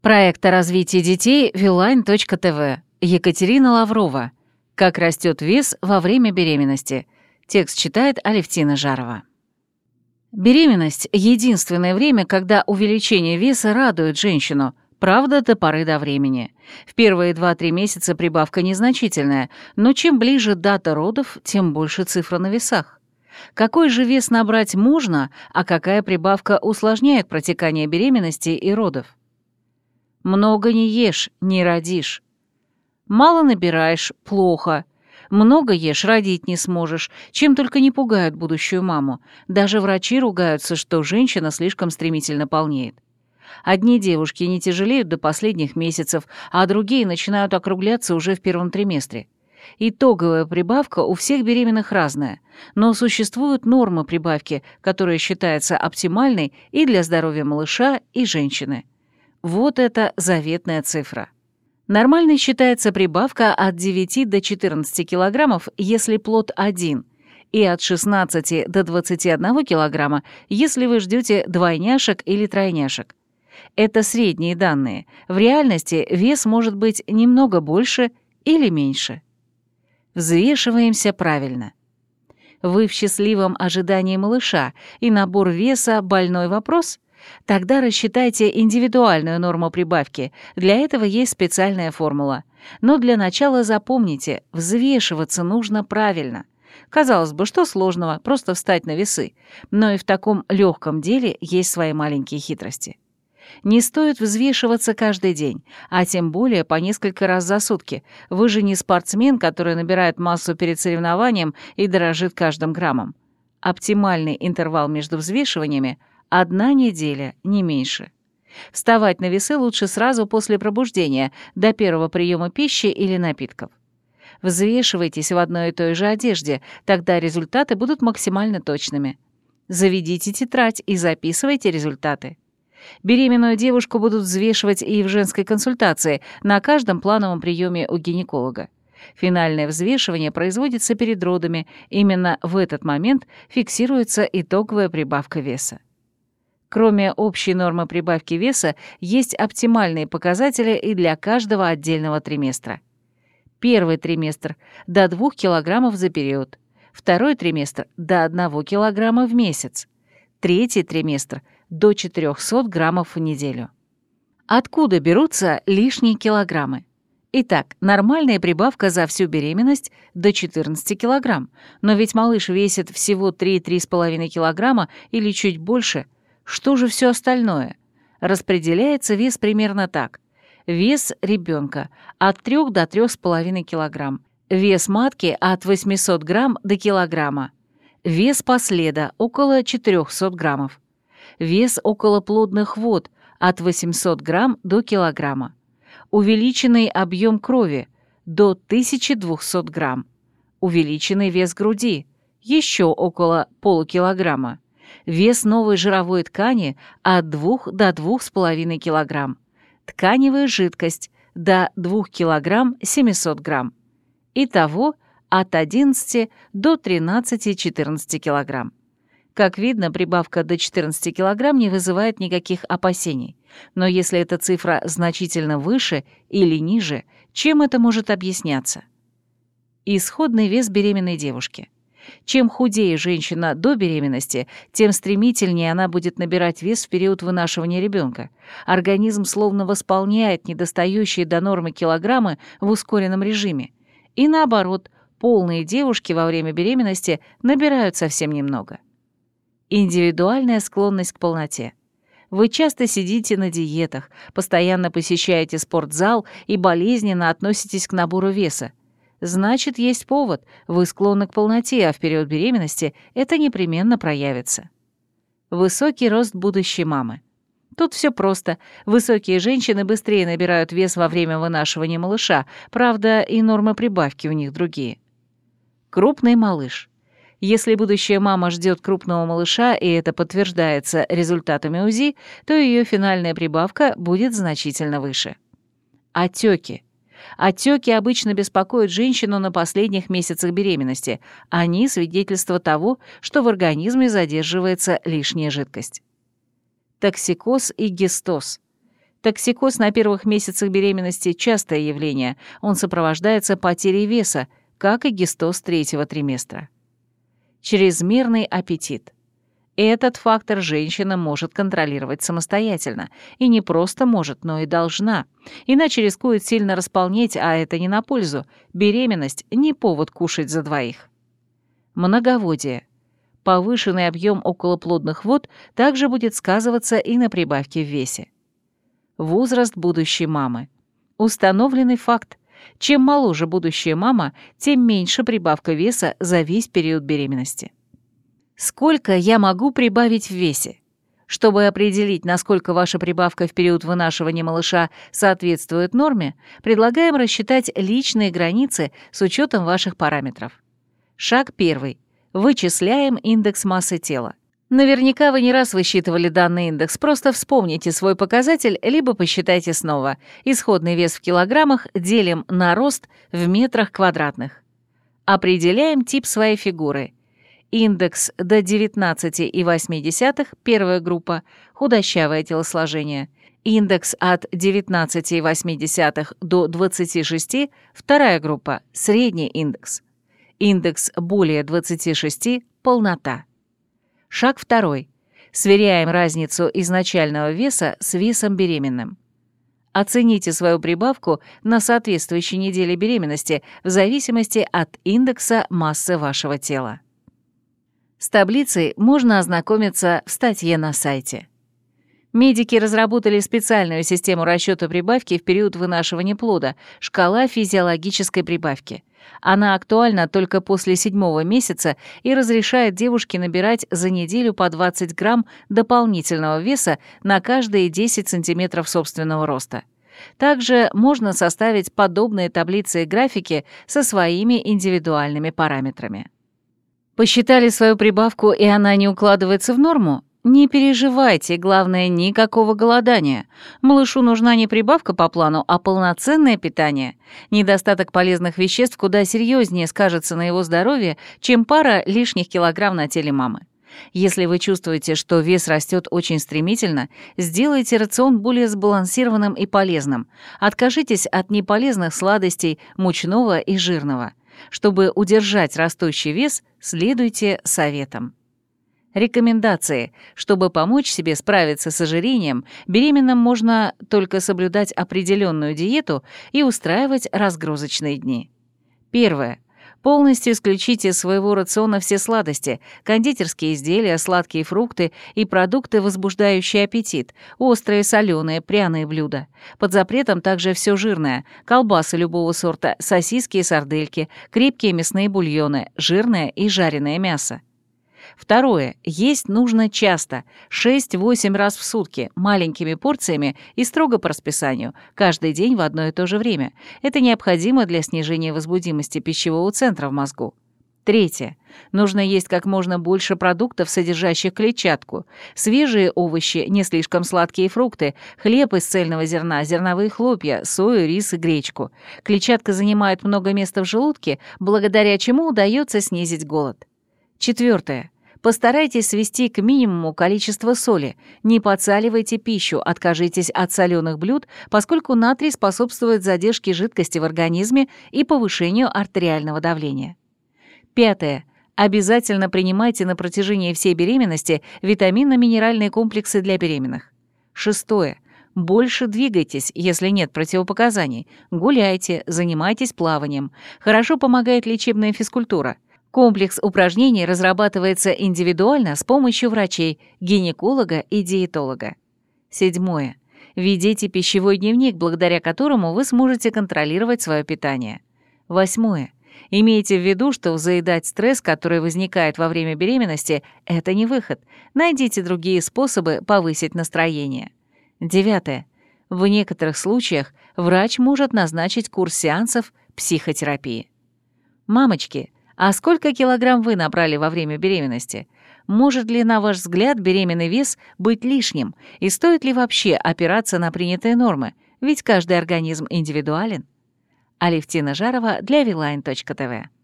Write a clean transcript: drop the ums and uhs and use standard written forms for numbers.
Проект о развитии детей Viewline.tv. Екатерина Лаврова. Как растет вес во время беременности. Текст читает Алевтина Жарова. Беременность — единственное время, когда увеличение веса радует женщину, правда, до поры до времени. В первые 2-3 месяца прибавка незначительная, но чем ближе дата родов, тем больше цифра на весах. Какой же вес набрать можно, а какая прибавка усложняет протекание беременности и родов? Много не ешь, не родишь. Мало набираешь — плохо. Много ешь — родить не сможешь, чем только не пугают будущую маму. Даже врачи ругаются, что женщина слишком стремительно полнеет. Одни девушки не тяжелеют до последних месяцев, а другие начинают округляться уже в первом триместре. Итоговая прибавка у всех беременных разная, но существуют нормы прибавки, которая считается оптимальной и для здоровья малыша, и женщины. Вот это заветная цифра. Нормальной считается прибавка от 9 до 14 килограммов, если плод один, и от 16 до 21 килограмма, если вы ждете двойняшек или тройняшек. Это средние данные. В реальности вес может быть немного больше или меньше. Взвешиваемся правильно. Вы в счастливом ожидании малыша, и набор веса – больной вопрос? Тогда рассчитайте индивидуальную норму прибавки, для этого есть специальная формула. Но для начала запомните, взвешиваться нужно правильно. Казалось бы, что сложного, просто встать на весы, но и в таком легком деле есть свои маленькие хитрости. Не стоит взвешиваться каждый день, а тем более по несколько раз за сутки. Вы же не спортсмен, который набирает массу перед соревнованием и дорожит каждым граммом. Оптимальный интервал между взвешиваниями — 1 неделя, не меньше. Вставать на весы лучше сразу после пробуждения, до первого приема пищи или напитков. Взвешивайтесь в одной и той же одежде, тогда результаты будут максимально точными. Заведите тетрадь и записывайте результаты. Беременную девушку будут взвешивать и в женской консультации, на каждом плановом приеме у гинеколога. Финальное взвешивание производится перед родами, именно в этот момент фиксируется итоговая прибавка веса. Кроме общей нормы прибавки веса, есть оптимальные показатели и для каждого отдельного триместра. Первый триместр – до 2 килограммов за период. Второй триместр – до 1 килограмма в месяц. Третий триместр – до 400 граммов в неделю. Откуда берутся лишние килограммы? Итак, нормальная прибавка за всю беременность – до 14 килограмм. Но ведь малыш весит всего 3-3,5 килограмма или чуть больше. Что же все остальное? Распределяется вес примерно так. Вес ребенка от 3 до 3,5 килограмм. Вес матки от 800 грамм до килограмма. Вес последа около 400 граммов. Вес околоплодных вод от 800 грамм до килограмма. Увеличенный объем крови до 1200 грамм. Увеличенный вес груди еще около полукилограмма. Вес новой жировой ткани от 2 до 2,5 кг. Тканевая жидкость до 2 кг 700 грамм. Итого от 11 до 13-14 кг. Как видно, прибавка до 14 кг не вызывает никаких опасений. Но если эта цифра значительно выше или ниже, чем это может объясняться? Исходный вес беременной девушки. Чем худее женщина до беременности, тем стремительнее она будет набирать вес в период вынашивания ребенка. Организм словно восполняет недостающие до нормы килограммы в ускоренном режиме. И наоборот, полные девушки во время беременности набирают совсем немного. Индивидуальная склонность к полноте. Вы часто сидите на диетах, постоянно посещаете спортзал и болезненно относитесь к набору веса. Значит, есть повод, вы склонны к полноте, а в период беременности это непременно проявится. Высокий рост будущей мамы. Тут все просто. Высокие женщины быстрее набирают вес во время вынашивания малыша, правда, и нормы прибавки у них другие. Крупный малыш. Если будущая мама ждет крупного малыша, и это подтверждается результатами УЗИ, то ее финальная прибавка будет значительно выше. Отеки. Отеки обычно беспокоят женщину на последних месяцах беременности. Они — свидетельство того, что в организме задерживается лишняя жидкость. Токсикоз и гистоз. Токсикоз на первых месяцах беременности – частое явление, он сопровождается потерей веса, как и гистоз третьего триместра. Чрезмерный аппетит. Этот фактор женщина может контролировать самостоятельно. И не просто может, но и должна. Иначе рискует сильно располнеть, а это не на пользу. Беременность – не повод кушать за двоих. Многоводие. Повышенный объем околоплодных вод также будет сказываться и на прибавке в весе. Возраст будущей мамы. Установленный факт. Чем моложе будущая мама, тем меньше прибавка веса за весь период беременности. Сколько я могу прибавить в весе? Чтобы определить, насколько ваша прибавка в период вынашивания малыша соответствует норме, предлагаем рассчитать личные границы с учетом ваших параметров. Шаг 1. Вычисляем индекс массы тела. Наверняка вы не раз высчитывали данный индекс, просто вспомните свой показатель, либо посчитайте снова. Исходный вес в килограммах делим на рост в метрах квадратных. Определяем тип своей фигуры. Индекс до 19,8, первая группа, худощавое телосложение. Индекс от 19,8 до 26, вторая группа, средний индекс. Индекс более 26, полнота. Шаг 2. Сверяем разницу изначального веса с весом беременным. Оцените свою прибавку на соответствующей неделе беременности в зависимости от индекса массы вашего тела. С таблицей можно ознакомиться в статье на сайте. Медики разработали специальную систему расчета прибавки в период вынашивания плода – шкала физиологической прибавки. Она актуальна только после 7-го месяца и разрешает девушке набирать за неделю по 20 грамм дополнительного веса на каждые 10 сантиметров собственного роста. Также можно составить подобные таблицы и графики со своими индивидуальными параметрами. Посчитали свою прибавку, и она не укладывается в норму? Не переживайте, главное, никакого голодания. Малышу нужна не прибавка по плану, а полноценное питание. Недостаток полезных веществ куда серьезнее скажется на его здоровье, чем пара лишних килограмм на теле мамы. Если вы чувствуете, что вес растет очень стремительно, сделайте рацион более сбалансированным и полезным. Откажитесь от неполезных сладостей, мучного и жирного. Чтобы удержать растущий вес, следуйте советам. Рекомендации. Чтобы помочь себе справиться с ожирением, беременным можно только соблюдать определенную диету и устраивать разгрузочные дни. Первое. Полностью исключите из своего рациона все сладости, кондитерские изделия, сладкие фрукты и продукты, возбуждающие аппетит, острые, соленые, пряные блюда. Под запретом также все жирное, колбасы любого сорта, сосиски и сардельки, крепкие мясные бульоны, жирное и жареное мясо. Второе. Есть нужно часто, 6-8 раз в сутки, маленькими порциями и строго по расписанию, каждый день в одно и то же время. Это необходимо для снижения возбудимости пищевого центра в мозгу. Третье. Нужно есть как можно больше продуктов, содержащих клетчатку. Свежие овощи, не слишком сладкие фрукты, хлеб из цельного зерна, зерновые хлопья, сою, рис и гречку. Клетчатка занимает много места в желудке, благодаря чему удается снизить голод. Четвертое. Постарайтесь свести к минимуму количество соли. Не подсаливайте пищу, откажитесь от соленых блюд, поскольку натрий способствует задержке жидкости в организме и повышению артериального давления. Пятое. Обязательно принимайте на протяжении всей беременности витаминно-минеральные комплексы для беременных. Шестое. Больше двигайтесь, если нет противопоказаний. Гуляйте, занимайтесь плаванием. Хорошо помогает лечебная физкультура. Комплекс упражнений разрабатывается индивидуально с помощью врачей, гинеколога и диетолога. Седьмое. Ведите пищевой дневник, благодаря которому вы сможете контролировать свое питание. Восьмое. Имейте в виду, что заедать стресс, который возникает во время беременности, это не выход. Найдите другие способы повысить настроение. Девятое. В некоторых случаях врач может назначить курс сеансов психотерапии. Мамочки, а сколько килограмм вы набрали во время беременности? Может ли, на ваш взгляд, беременный вес быть лишним? И стоит ли вообще опираться на принятые нормы? Ведь каждый организм индивидуален. Алевтина Жарова для Viline.tv